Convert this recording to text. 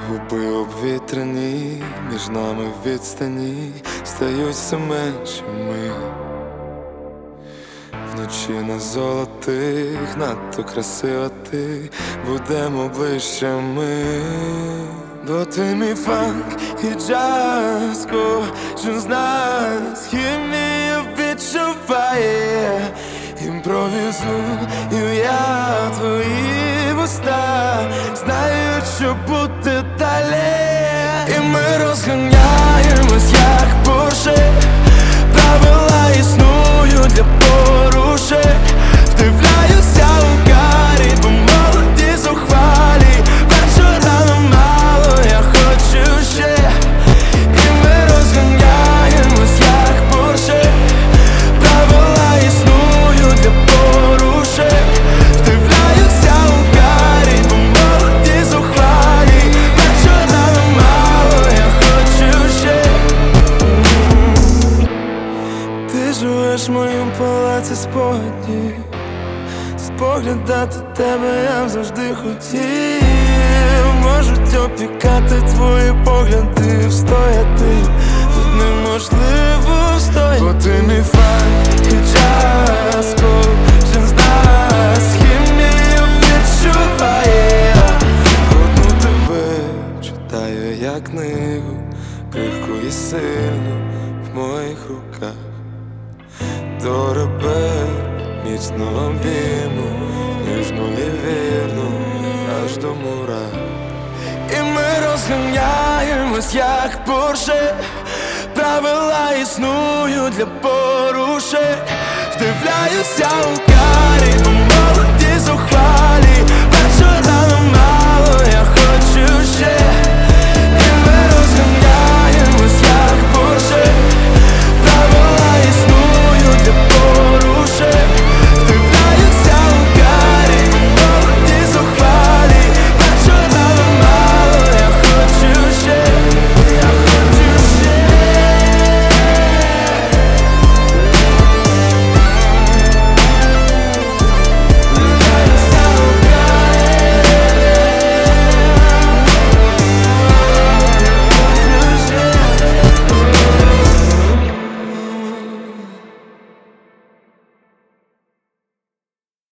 Губи обвітряні, між нами відстані стають все меншими. Вночі на золотих, надто красива ти, будемо ближчими. Бо ти мій фанк і джаз, кожен з нас хімію відчуває. Імпровізую я твої вуста, знають, що буде далі. І ми розганяємось, як Порше. Правила існують для порушень. Вдивляюся у карі, бо молоді зухвалі. Вечора мало, я хочу ще. І ми розганяємось, як Порше. Правила існують для порушень. Вдивляюся у карі, бо молоді зухвалі. Вечора мало, я хочу ще. Ти живеш в моєму палаці спогадів. Споглядати тебе я завжди хотів. Можуть опікати твої погляди, встояти тут неможливо встояти. Бо ти мій фанк і джаз, кожен з нас хімію відчуває. Одну тебе читаю як книгу, крихку і сильну в моїх руках. До ребер міцно обійму, ніжно і вірно, аж до мурах. І ми розганяємось, як Порше. Правила існують для порушень. Вдивляюся у